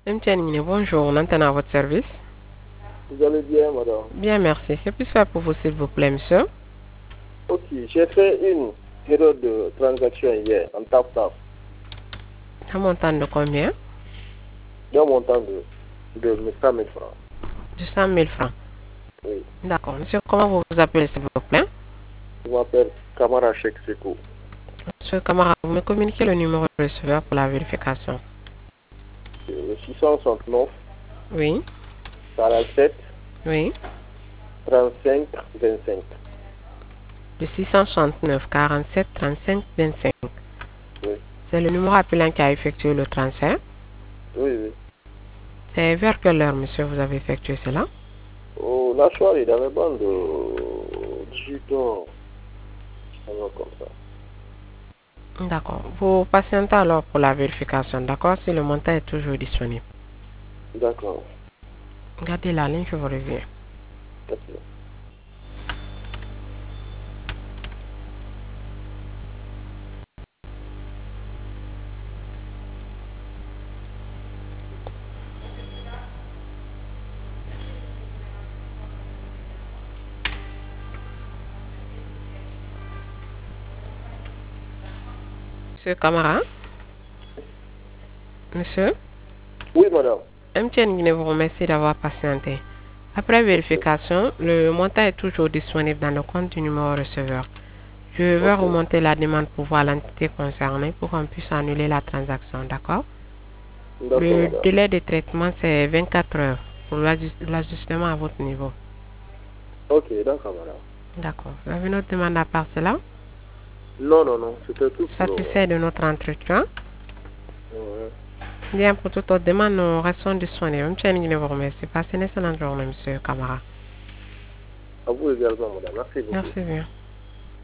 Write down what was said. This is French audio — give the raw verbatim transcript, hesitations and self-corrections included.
M T N, bonjour, on entend à votre service. Vous allez bien, madame? Bien, merci. Que puis-je faire pour vous, s'il vous plaît, monsieur? Ok, j'ai fait une erreur de transaction hier en tap-tap. Un montant de combien? D'un montant de, de cent mille francs. De cent mille francs. Oui. D'accord. Monsieur, comment vous vous appelez, s'il vous plaît? Je m'appelle Kamara Cheikh Sekou. Monsieur Camara, vous me communiquez le numéro de receveur pour la vérification. Le six cent soixante-neuf, Oui. quarante-sept, Oui. trente-cinq, vingt-cinq. Le six cent soixante-neuf, quarante-sept, trente-cinq, vingt-cinq. Oui. C'est le numéro appelant qui a effectué le transfert. Oui, oui. C'est vers quelle heure, monsieur, vous avez effectué cela? Oh, la soirée, dans les bandes de dix-huit heures, comme ça. D'accord. Vous patientez alors pour la vérification, d'accord, si le montant est toujours disponible. D'accord. Gardez la ligne, je vous reviens. Merci. Monsieur Camara? Monsieur? Oui, madame. M T N Guinée vous remercie d'avoir patienté. Après vérification, le montant est toujours disponible dans le compte du numéro receveur. Je vais Ok. remonter la demande pour voir l'entité concernée pour qu'on puisse annuler la transaction, d'accord? D'accord, Le madame. délai de traitement, c'est vingt-quatre heures pour l'ajustement à votre niveau. Ok, d'accord, madame. D'accord. Vous avez une autre demande à part cela? Non, non, non, c'était tout pour le moment. Satisfait de notre entretien? Ouais. Bien, pour toute autre demande, nous restons disponibles. M T N Guinée vous remercie. Passez une excellente journée, monsieur Camara. À vous également, madame. Merci beaucoup. Merci bien.